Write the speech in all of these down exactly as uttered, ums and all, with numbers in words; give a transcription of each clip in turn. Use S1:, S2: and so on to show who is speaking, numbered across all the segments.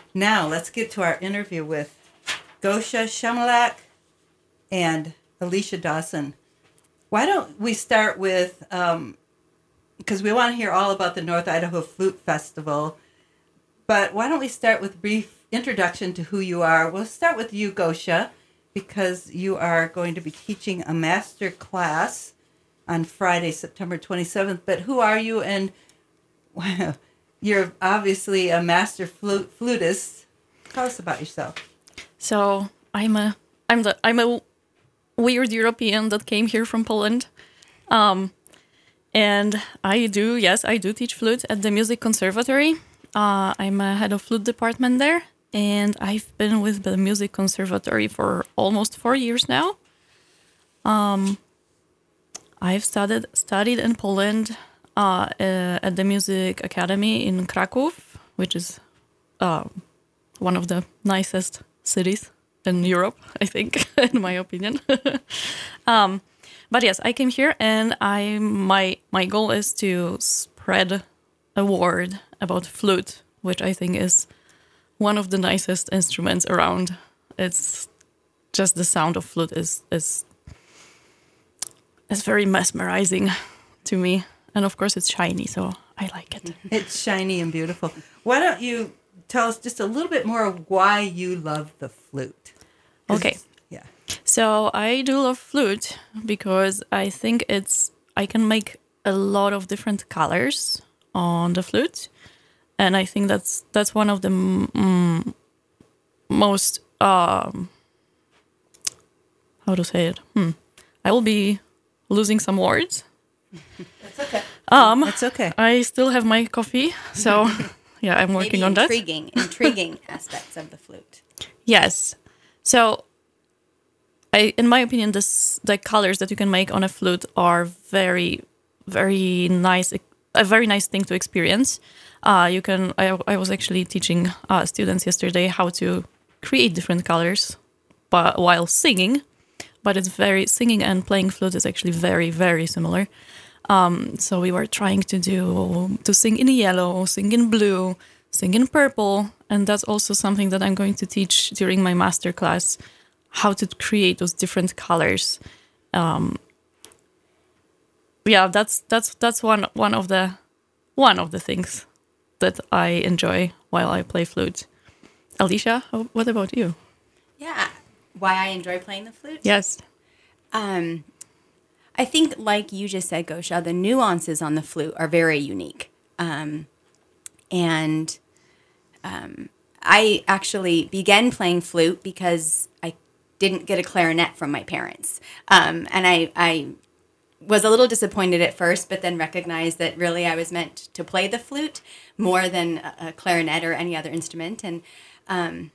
S1: Now let's get to our interview with Gosha Shemelak and Alicia Dawson. Why don't we start with, because um, we want to hear all about the North Idaho Flute Festival, but why don't we start with a brief introduction to who you are. We'll start with you, Gosha, because you are going to be teaching a master class on Friday, September twenty-seventh. But who are you? And wow, you're obviously a master flute, flutist. Tell us about yourself.
S2: So I'm a I'm the I'm a weird European that came here from Poland, um, and I do yes I do teach flute at the Music Conservatory. Uh, I'm a head of flute department there, and I've been with the Music Conservatory for almost four years now. Um, I've studied studied in Poland uh, uh, at the Music Academy in Kraków, which is uh, one of the nicest cities in Europe, I think, in my opinion. um, but yes, I came here, and I my my goal is to spread a word about flute, which I think is one of the nicest instruments around. It's just the sound of flute is is is very mesmerizing to me, and of course it's shiny, so I like it.
S1: It's shiny and beautiful. Why don't you tell us just a little bit more of why you love the flute?
S2: Okay.
S1: Yeah.
S2: So I do love flute because I think it's I can make a lot of different colors on the flute, and I think that's that's one of the mm, most um, how to say it. Hmm. I will be losing some words.
S1: That's okay.
S2: Um,
S1: That's okay.
S2: I still have my coffee, so yeah, I'm working
S3: Maybe
S2: on that.
S3: Intriguing, intriguing aspects of the flute.
S2: Yes. So, I, in my opinion, this the colors that you can make on a flute are very, very nice. A very nice thing to experience. Uh, you can. I, I was actually teaching uh, students yesterday how to create different colors, but while singing. But it's very singing and playing flute is actually very, very similar. Um, so we were trying to do to sing in yellow, sing in blue, sing in purple, and that's also something that I'm going to teach during my master class, how to create those different colors. Um, yeah, that's that's that's one one of the one of the things that I enjoy while I play flute. Alicia, what about you?
S3: Yeah, why I enjoy playing the flute?
S2: Yes.
S3: Um, I think, like you just said, Gosha, the nuances on the flute are very unique. Um, and um, I actually began playing flute because I didn't get a clarinet from my parents. Um, and I, I was a little disappointed at first, but then recognized that really I was meant to play the flute more than a, a clarinet or any other instrument. And um,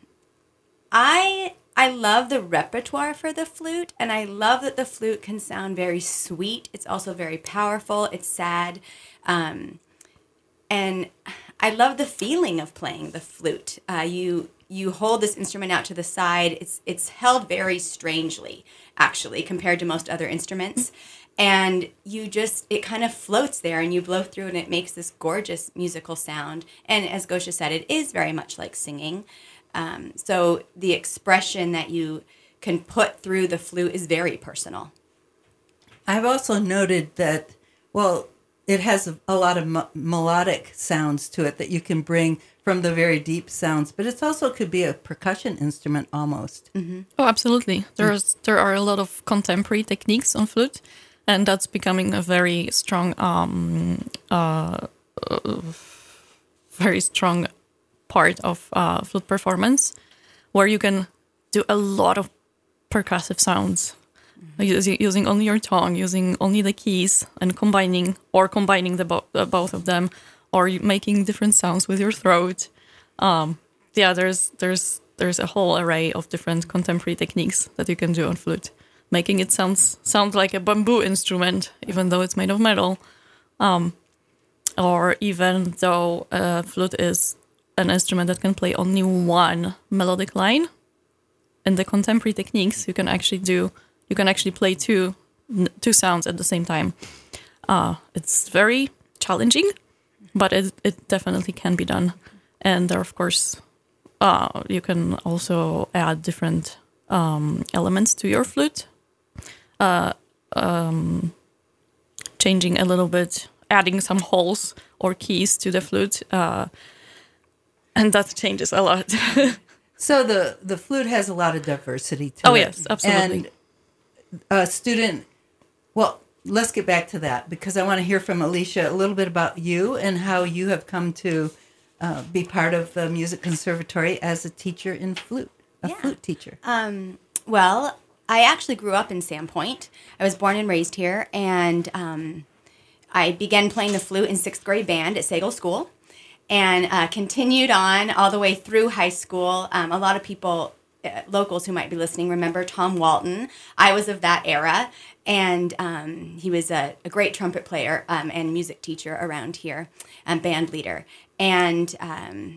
S3: I I love the repertoire for the flute, and I love that the flute can sound very sweet. It's also very powerful. It's sad. Um, and I love the feeling of playing the flute. Uh, you you hold this instrument out to the side. It's it's held very strangely, actually, compared to most other instruments. And you just, it kind of floats there, and you blow through, and it makes this gorgeous musical sound. And as Gosha said, it is very much like singing. Um, so the expression that you can put through the flute is very personal.
S1: I've also noted that, well, it has a, a lot of m- melodic sounds to it that you can bring from the very deep sounds, but it also could be a percussion instrument almost.
S2: Mm-hmm. Oh, absolutely. There's there are a lot of contemporary techniques on flute, and that's becoming a very strong, um, uh, uh, very strong part of uh, flute performance, where you can do a lot of percussive sounds, mm-hmm. using, using only your tongue, using only the keys, and combining or combining the bo- uh, both of them, or making different sounds with your throat. Um, yeah, there's there's there's a whole array of different contemporary techniques that you can do on flute, making it sounds sound like a bamboo instrument, even though it's made of metal, um, or even though a flute is an instrument that can play only one melodic line. In the contemporary techniques, you can actually do you can actually play two two sounds at the same time. Uh, it's very challenging, but it it definitely can be done. And there are, of course, uh, you can also add different um, elements to your flute, uh, um, changing a little bit, adding some holes or keys to the flute, uh, and that changes a lot.
S1: So the, the flute has a lot of diversity to
S2: oh,
S1: it.
S2: yes, absolutely.
S1: And a student, well, let's get back to that because I want to hear from Alicia a little bit about you and how you have come to uh, be part of the Music Conservatory as a teacher in flute, a
S3: Yeah.
S1: flute teacher.
S3: Um, well, I actually grew up in Sandpoint. I was born and raised here, and um, I began playing the flute in sixth grade band at Sagal School, and uh, continued on all the way through high school. Um, a lot of people, uh, locals who might be listening, remember Tom Walton. I was of that era, and um, he was a, a great trumpet player um, and music teacher around here, and band leader. And um,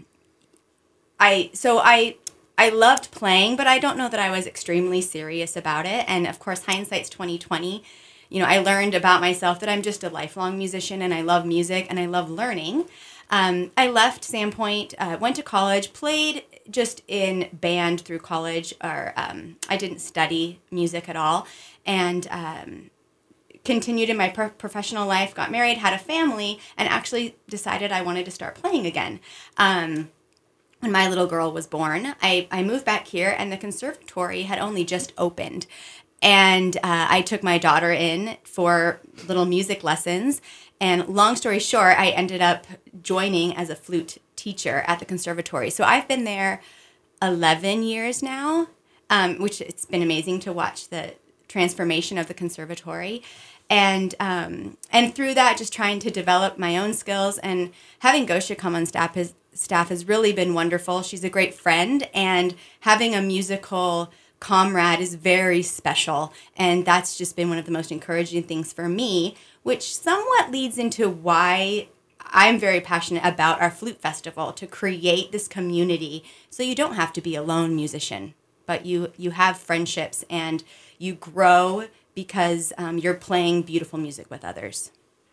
S3: I so I I loved playing, but I don't know that I was extremely serious about it. And of course, hindsight's twenty twenty. You know, I learned about myself that I'm just a lifelong musician, and I love music, and I love learning. Um, I left Sandpoint, uh, went to college, played just in band through college, or um, I didn't study music at all, and um, continued in my pro- professional life, got married, had a family, and actually decided I wanted to start playing again. Um, when my little girl was born, I, I moved back here, and the conservatory had only just opened. And uh, I took my daughter in for little music lessons. And long story short, I ended up joining as a flute teacher at the conservatory. So I've been there eleven years now, um, which it's been amazing to watch the transformation of the conservatory. And um, and through that, just trying to develop my own skills, and having Gosha come on staff has, staff has really been wonderful. She's a great friend, and having a musical comrade is very special. And that's just been one of the most encouraging things for me, which somewhat leads into why I'm very passionate about our flute festival, to create this community so you don't have to be a lone musician, but you, you have friendships and you grow because um, you're playing beautiful music with others.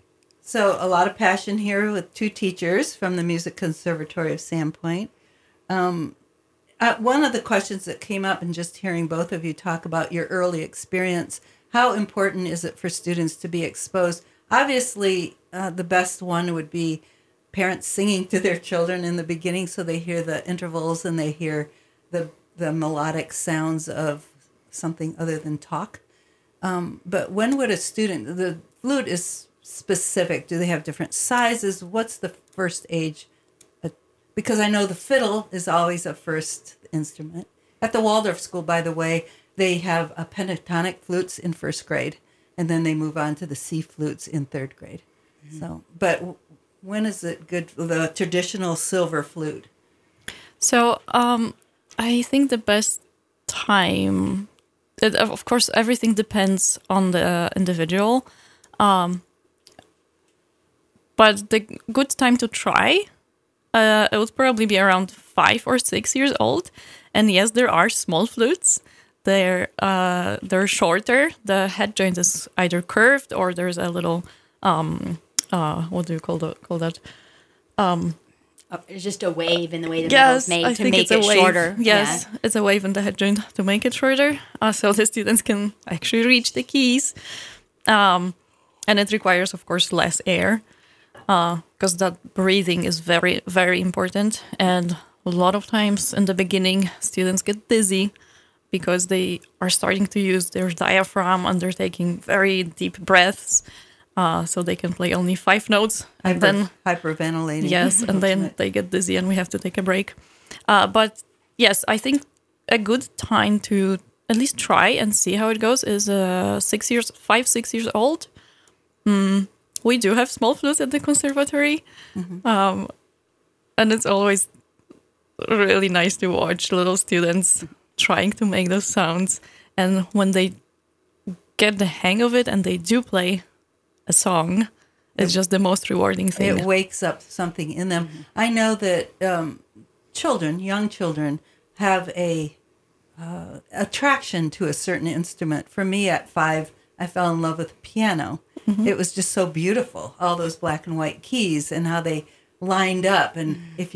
S1: So a lot of passion here with two teachers from the Music Conservatory of Sandpoint. Um, uh, one of the questions that came up in just hearing both of you talk about your early experience, how important is it for students to be exposed? Obviously, uh, the best one would be parents singing to their children in the beginning so they hear the intervals and they hear the the melodic sounds of something other than talk. Um, but when would a student, the flute is specific, do they have different sizes? What's the first age? Because I know the fiddle is always a first instrument. At the Waldorf School, by the way, they have a pentatonic flutes in first grade, and then they move on to the C flutes in third grade. Mm-hmm. So, but when is it good, the traditional silver flute?
S2: So, um, I think the best time, it, of course, everything depends on the individual, um, but the good time to try, uh, it would probably be around five or six years old. And yes, there are small flutes. They're uh, they're shorter. The head joint is either curved or there's a little um, uh, what do you call that? Call that? Um,
S3: oh, it's just a wave in the way the
S2: yes,
S3: metal's made
S2: I
S3: to
S2: think
S3: make
S2: it's
S3: it
S2: a wave.
S3: shorter.
S2: Yes,
S3: Yeah.
S2: it's a wave in the head joint to make it shorter, uh, so the students can actually reach the keys. Um, and it requires, of course, less air because uh, that breathing is very, very important. And a lot of times in the beginning, students get dizzy because they are starting to use their diaphragm and they're taking very deep breaths, uh, so they can play only five notes. And
S1: Hyper,
S2: then
S1: hyperventilating.
S2: yes, and then they get dizzy and we have to take a break. Uh, but yes, I think a good time to at least try and see how it goes is uh, six years, five, six years old. Mm, we do have small flutes at the conservatory, mm-hmm. um, and it's always really nice to watch little students trying to make those sounds. And when they get the hang of it and they do play a song, it's just the most rewarding thing.
S1: It wakes up something in them. Mm-hmm. I know that um, children, young children, have a uh, attraction to a certain instrument. For me, at five, I fell in love with the piano. Mm-hmm. It was just so beautiful, all those black and white keys and how they lined up. And mm-hmm. if you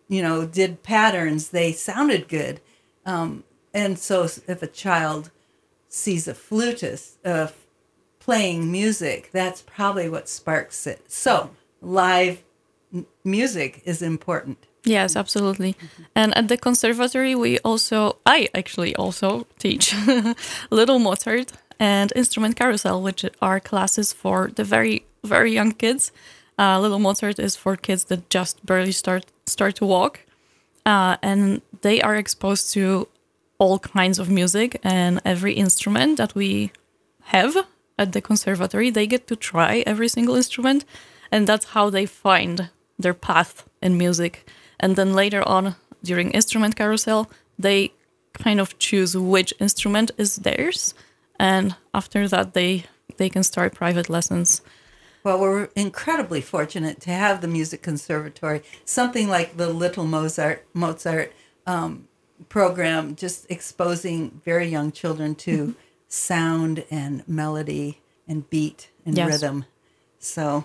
S1: you know, did patterns, they sounded good. Um, and so if a child sees a flutist uh, playing music, that's probably what sparks it. So live m- music is important.
S2: Yes, absolutely. Mm-hmm. And at the conservatory, we also, I actually also teach Little Mozart and Instrument Carousel, which are classes for the very, very young kids. Uh, Little Mozart is for kids that just barely start start to walk. Uh, and they are exposed to all kinds of music, and every instrument that we have at the conservatory, they get to try every single instrument. And that's how they find their path in music. And then later on, during Instrument Carousel, they kind of choose which instrument is theirs. And after that, they they can start private lessons.
S1: Well, we're incredibly fortunate to have the Music Conservatory, something like the Little Mozart Mozart um, program, just exposing very young children to mm-hmm. sound and melody and beat and yes. rhythm. So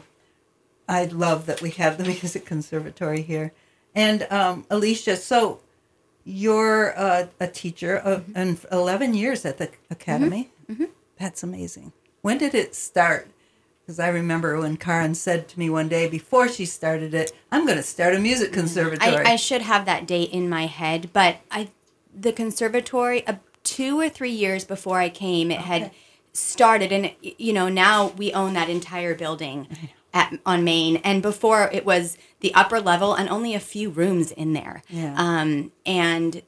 S1: I love that we have the Music Conservatory here. And um, Alicia, so you're uh, a teacher of mm-hmm. and eleven years at the academy. Mm-hmm. Mm-hmm. That's amazing. When did it start? Because I remember when Karen said to me one day before she started it, I'm going to start a music conservatory.
S3: I, I should have that date in my head, but I, the conservatory, uh, two or three years before I came, it okay. had started. And, you know, now we own that entire building at, on Main. And before it was the upper level and only a few rooms in there.
S1: Yeah.
S3: Um, and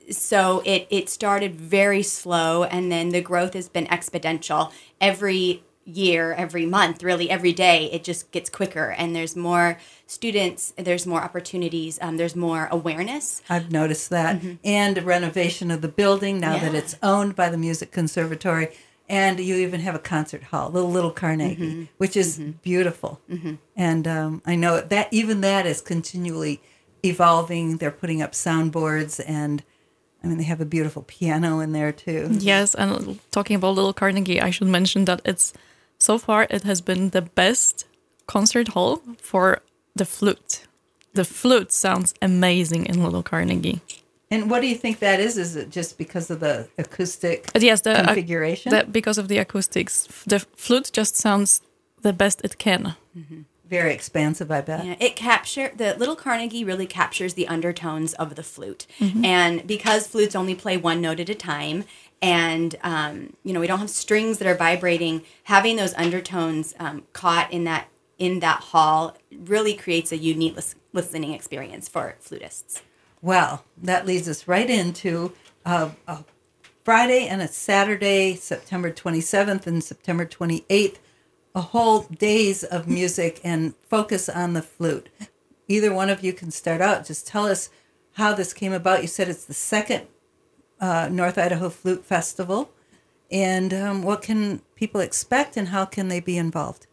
S3: so it, it started very slow, and then the growth has been exponential. Every year, every month, really every day, it just gets quicker, and there's more students, there's more opportunities, um, there's more awareness.
S1: I've noticed that. Mm-hmm. And a renovation of the building now yeah. that it's owned by the Music Conservatory. And you even have a concert hall, the Little Carnegie, mm-hmm. which is mm-hmm. beautiful. Mm-hmm. And um, I know that even that is continually evolving. They're putting up soundboards, and I mean, they have a beautiful piano in there too.
S2: Yes, and talking about Little Carnegie, I should mention that it's so far it has been the best concert hall for the flute. The flute sounds amazing in Little Carnegie.
S1: And what do you think that is? Is it just because of the acoustic
S2: but yes, the,
S1: configuration?
S2: Uh, the, because of the acoustics. The flute just sounds the best it can.
S1: Mm-hmm. Very expansive, I bet.
S3: Yeah, it capture the Little Carnegie really captures the undertones of the flute. Mm-hmm. And because flutes only play one note at a time, and um, you know, we don't have strings that are vibrating, having those undertones um, caught in that in that hall really creates a unique lis- listening experience for flutists.
S1: Well, that leads us right into uh, a Friday and a Saturday, September twenty-seventh and September twenty-eighth, a whole days of music and focus on the flute. Either one of you can start out. Just tell us how this came about. You said it's the second uh, North Idaho Flute Festival. And um, what can people expect, and how can they be involved?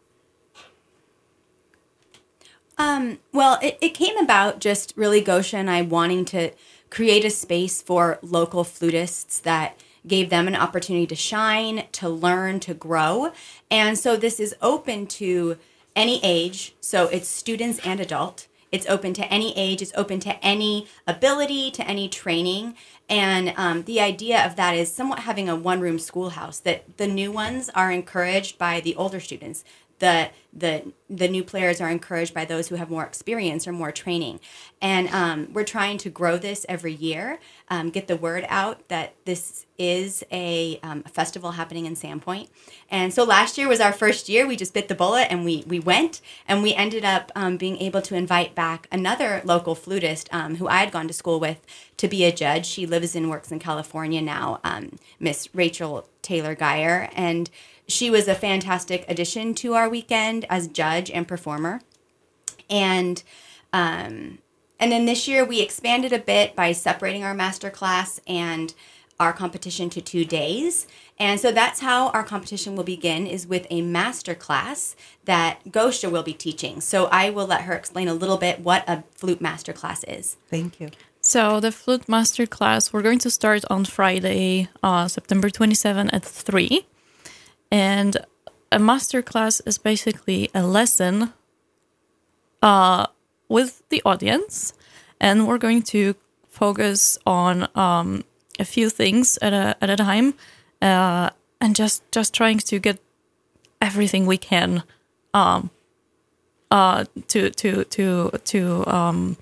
S3: Um, well, it, it came about just really Gosha and I wanting to create a space for local flutists that gave them an opportunity to shine, to learn, to grow. And so this is open to any age. So it's students and adult. It's open to any age. It's open to any ability, to any training. And um, the idea of that is somewhat having a one-room schoolhouse, that the new ones are encouraged by the older students. The, the the new players are encouraged by those who have more experience or more training. And um, we're trying to grow this every year, um, get the word out that this is a, um, a festival happening in Sandpoint. And so last year was our first year. We just bit the bullet and we, we went. And we ended up um, being able to invite back another local flutist um, who I had gone to school with to be a judge. She lives and works in California now, um, Miss Rachel Taylor Geyer. And she was a fantastic addition to our weekend as judge and performer. And um, and then this year we expanded a bit by separating our master class and our competition to two days. And so that's how our competition will begin, is with a master class that Gosha will be teaching. So I will let her explain a little bit what a flute master class is.
S1: Thank you.
S2: So the flute master class, we're going to start on Friday, uh, September twenty-seventh at three. And a master class is basically a lesson uh, with the audience. and we're going to focus on um, a few things at a at a time, uh, and just just trying to get everything we can um, uh, to to to to um,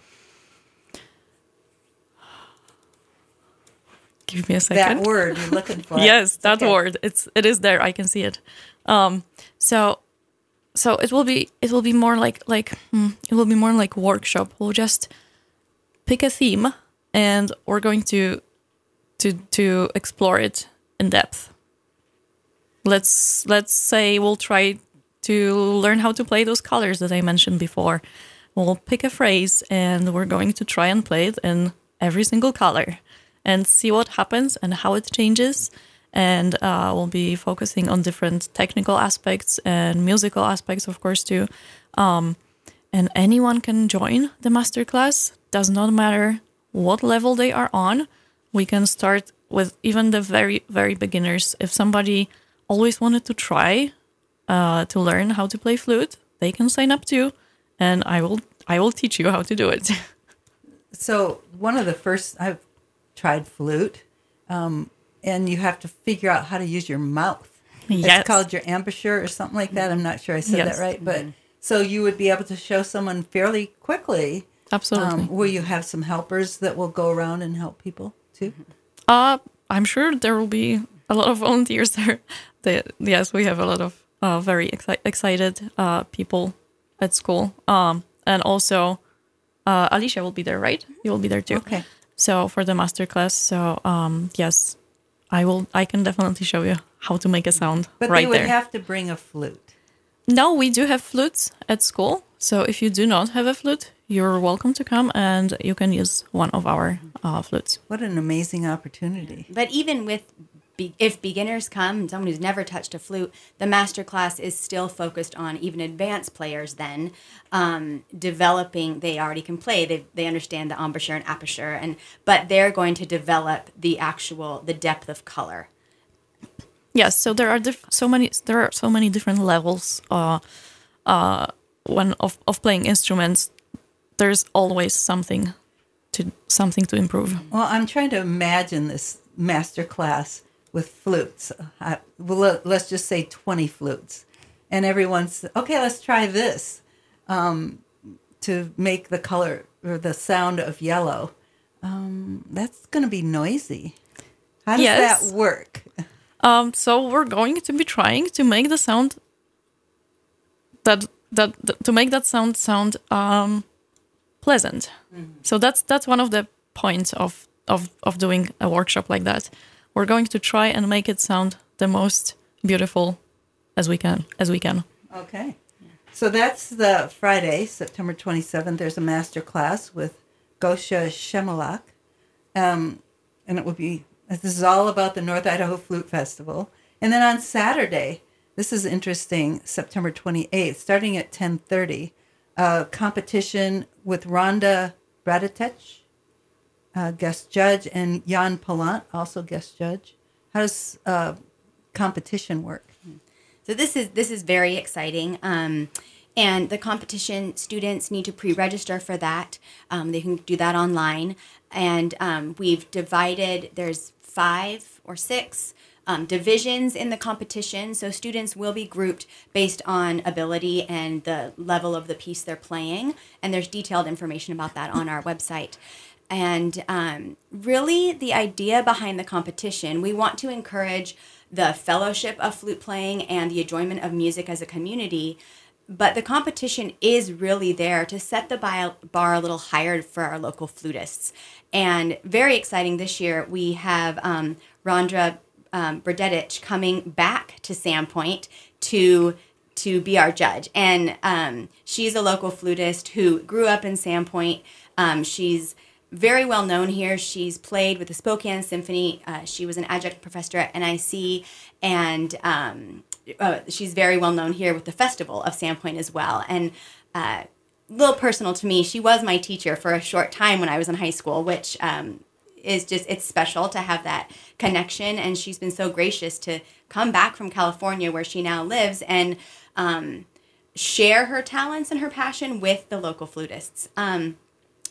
S2: give me a second.
S1: That word you're looking for.
S2: Yes, that
S1: Okay.
S2: word. It's it is there. I can see it. Um, so so it will be it will be more like like hmm, it will be more like workshop. We'll just pick a theme and we're going to to to explore it in depth. Let's let's say we'll try to learn how to play those colors that I mentioned before. We'll pick a phrase and we're going to try and play it in every single color and see what happens and how it changes. And uh, we'll be focusing on different technical aspects and musical aspects, of course, too. Um, and anyone can join the masterclass. Does not matter what level they are on. We can start with even the very, very beginners. If somebody always wanted to try uh, to learn how to play flute, they can sign up too, and I will I will teach you how to do it.
S1: So one of the first, I've tried flute, um, and you have to figure out how to use your mouth.
S2: Yes.
S1: It's called your embouchure or something like that. I'm not sure I said
S2: Yes.
S1: that right, but so you would be able to show someone fairly quickly.
S2: Absolutely.
S1: Um, will you have some helpers that will go around and help people too?
S2: Uh, I'm sure there will be a lot of volunteers there. They, yes, we have a lot of uh, very exci- excited uh, people at school. Um, and also, uh, Alicia will be there, right? You will be there too.
S1: Okay.
S2: So for the masterclass. So um, yes, I will. I can definitely show you how to make a sound
S1: But
S2: right
S1: they would
S2: there.
S1: have to bring a flute.
S2: No, we do have flutes at school. So if you do not have a flute, you're welcome to come and you can use one of our uh, flutes.
S1: What an amazing opportunity.
S3: But even with, be, if beginners come, someone who's never touched a flute, the master class is still focused on even advanced players then, um, developing, they already can play, they, they understand the embouchure and aperture, and but they're going to develop the actual, the depth of color.
S2: Yes, so there are diff- so many there are so many different levels uh, uh, when of, of playing instruments. There's always something to something to improve.
S1: Well, I'm trying to imagine this master class with flutes. Uh, well, let- let's just say twenty flutes. And everyone's, okay, let's try this um, to make the color or the sound of yellow. Um, that's going to be noisy. How does
S2: Yes.
S1: that work?
S2: Um, so we're going to be trying to make the sound that that, that to make that sound sound um, pleasant. So that's that's one of the points of, of of doing a workshop like that. We're going to try and make it sound the most beautiful as we can as we can.
S1: Okay. So that's the Friday, September twenty-seventh. There's a master class with Gosha Shemalak. Um, and it will be, this is all about the North Idaho Flute Festival. And then on Saturday, this is interesting, September twenty-eighth, starting at ten thirty, a competition with Rhonda Braditech, uh, guest judge, and Jan Palant, also guest judge. How does uh, competition work?
S3: So this is this is very exciting. Um, and the competition students need to pre-register for that. Um, they can do that online. And um, we've divided, there's five or six um, divisions in the competition. So students will be grouped based on ability and the level of the piece they're playing. And there's detailed information about that on our website. And um, really the idea behind the competition, we want to encourage the fellowship of flute playing and the enjoyment of music as a community. But the competition is really there to set the bar a little higher for our local flutists. And very exciting this year, we have um, Rhonda um, Bradetich coming back to Sandpoint to to be our judge. And um, she's a local flutist who grew up in Sandpoint. Um, she's very well known here. She's played with the Spokane Symphony. Uh, she was an adjunct professor at N I C, and um, uh, she's very well known here with the Festival of Sandpoint as well. And uh, a little personal to me, she was my teacher for a short time when I was in high school, which um, is just, it's special to have that connection. And she's been so gracious to come back from California, where she now lives, and um, share her talents and her passion with the local flutists. Um,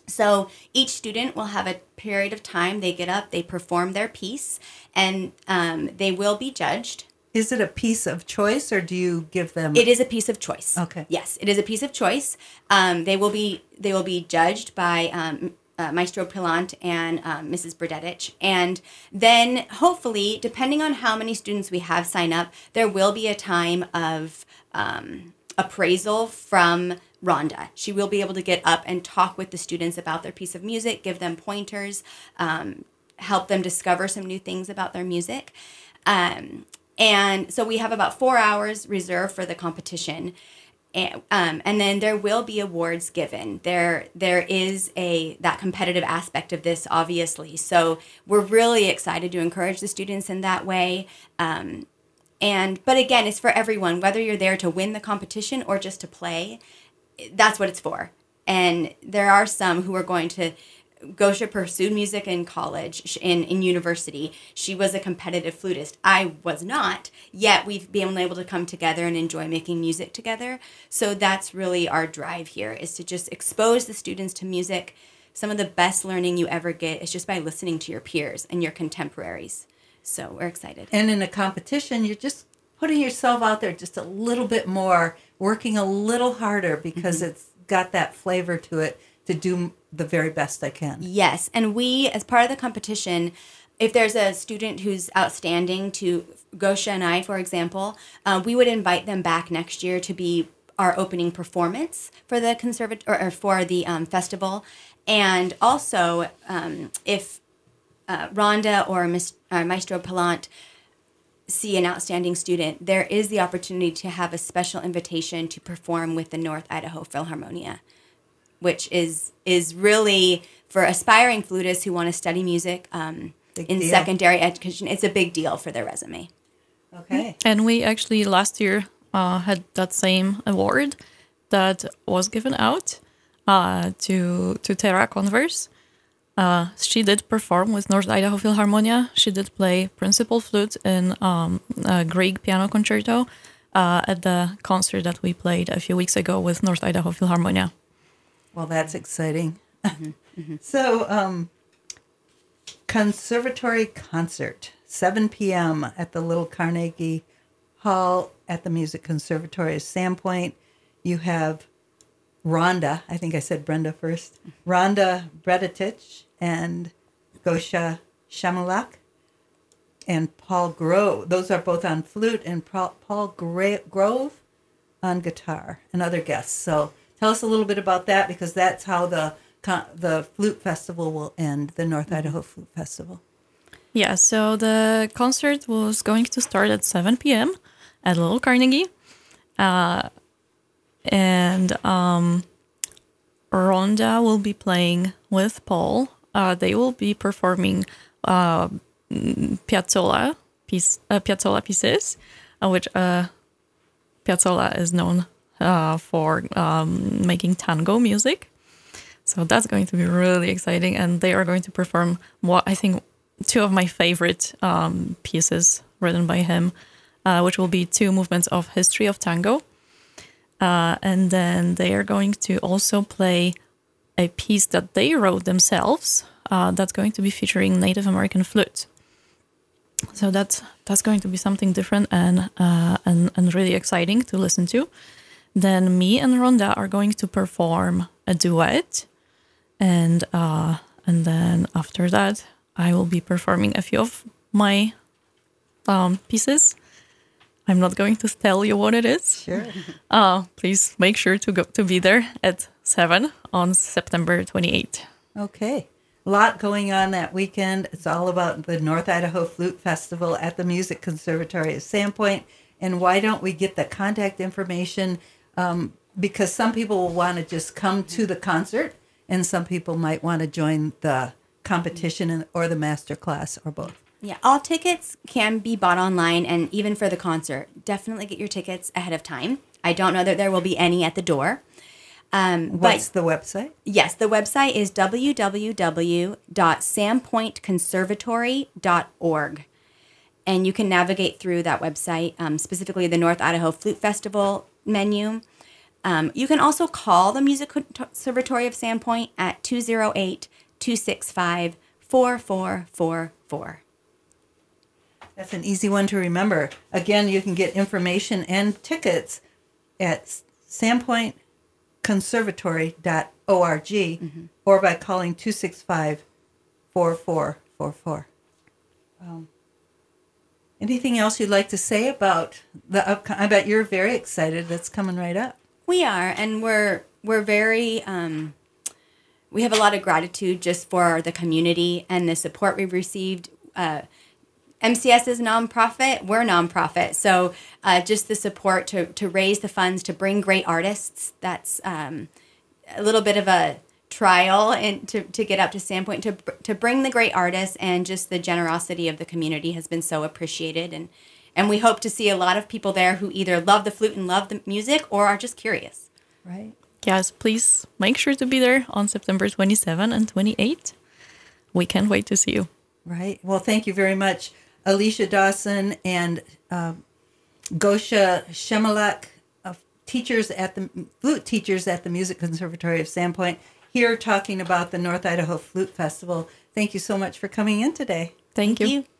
S3: So each student will have a period of time. They get up, they perform their piece, and um, they will be judged.
S1: Is it a piece of choice, or do you give them?
S3: It is a piece of choice.
S1: Okay.
S3: Yes, it is a piece of choice. Um, they will be they will be judged by um, uh, Maestro Pilant and um, Missus Burdetich, and then hopefully, depending on how many students we have sign up, there will be a time of um, appraisal from Rhonda. She will be able to get up and talk with the students about their piece of music, give them pointers, um, help them discover some new things about their music. Um, and so we have about four hours reserved for the competition. And, um, and then there will be awards given. There, there is a that competitive aspect of this, obviously. So we're really excited to encourage the students in that way. Um, and but again, it's for everyone, whether you're there to win the competition or just to play. That's what it's for. And there are some who are going to. Gosha pursued music in college, in, in university. She was a competitive flutist. I was not, yet we've been able to come together and enjoy making music together. So that's really our drive here, is to just expose the students to music. Some of the best learning you ever get is just by listening to your peers and your contemporaries. So we're excited.
S1: And in a competition, you're just putting yourself out there just a little bit more, working a little harder, because mm-hmm. it's got that flavor to it to do the very best I can.
S3: Yes. And we, as part of the competition, if there's a student who's outstanding to Gosha and I, for example, uh, we would invite them back next year to be our opening performance for the conservat- or, or for the um, festival. And also, um, if uh, Rhonda or Miss, uh, Maestro Pilant see an outstanding student, there is the opportunity to have a special invitation to perform with the North Idaho Philharmonia, which is is really for aspiring flutists who want to study music um, in
S1: deal.
S3: secondary education. It's a big deal for their resume.
S1: Okay.
S2: And we actually last year uh, had that same award that was given out uh, to to Tara Converse. Uh, she did perform with North Idaho Philharmonia. She did play principal flute in um, a Grieg piano concerto uh, at the concert that we played a few weeks ago with North Idaho Philharmonia.
S1: Well, that's exciting.
S3: Mm-hmm, mm-hmm.
S1: So, um, conservatory concert, seven p.m. at the Little Carnegie Hall at the Music Conservatory of Sandpoint. You have Rhonda, I think I said Brenda first, Rhonda Bredetich and Gosha Shamalak and Paul Grove. Those are both on flute, and Paul, Paul Gra- Grove on guitar, and other guests. So tell us a little bit about that, because that's how the the flute festival will end, the North Idaho Flute Festival.
S2: Yeah, so the concert was going to start at seven p.m. at Little Carnegie. Uh, and um, Rhonda will be playing with Paul. Uh, they will be performing uh, Piazzolla, piece, uh, Piazzolla pieces, uh, which uh, Piazzolla is known uh, for um, making tango music. So that's going to be really exciting. And they are going to perform what I think two of my favorite um, pieces written by him, uh, which will be two movements of History of Tango. Uh, and then they are going to also play a piece that they wrote themselves uh, that's going to be featuring Native American flute. So that's that's going to be something different and uh, and, and really exciting to listen to. Then me and Rhonda are going to perform a duet. And uh, and then after that, I will be performing a few of my um, pieces. I'm not going to tell you what it is.
S1: Sure.
S2: Uh, please make sure to go to be there at seven on September twenty-eighth.
S1: Okay. A lot going on that weekend. It's all about the North Idaho Flute Festival at the Music Conservatory of Sandpoint. And why don't we get the contact information? Um, because some people will want to just come to the concert, and some people might want to join the competition or the master class, or both.
S3: Yeah, all tickets can be bought online, and even for the concert, definitely get your tickets ahead of time. I don't know that there will be any at the door. Um,
S1: What's
S3: but
S1: the website?
S3: Yes, the website is w w w dot sandpoint conservatory dot org. And you can navigate through that website, um, specifically the North Idaho Flute Festival menu. Um, you can also call the Music Conservatory of Sandpoint at two oh eight, two six five, four four four four.
S1: That's an easy one to remember. Again, you can get information and tickets at sandpoint conservatory dot org mm-hmm. or by calling two six five, four four four four. Um, anything else you'd like to say about the upcoming? I bet you're very excited. That's coming right up.
S3: We are, and we're we're very um, we have a lot of gratitude just for the community and the support we've received. Uh, M C S is nonprofit. We're nonprofit, so uh, just the support to to raise the funds to bring great artists. That's um, a little bit of a trial and to, to get up to Sandpoint to to bring the great artists, and just the generosity of the community has been so appreciated, and and we hope to see a lot of people there who either love the flute and love the music or are just curious.
S1: Right.
S2: Yes, please make sure to be there on September twenty-seventh and twenty-eighth. We can't wait to see you.
S1: Right. Well, thank you very much, Alicia Dawson and uh, Gosha Shemelek, uh, teachers at the flute teachers at the Music Conservatory of Sandpoint, here talking about the North Idaho Flute Festival. Thank you so much for coming in today.
S2: Thank,
S3: Thank
S2: you.
S3: you.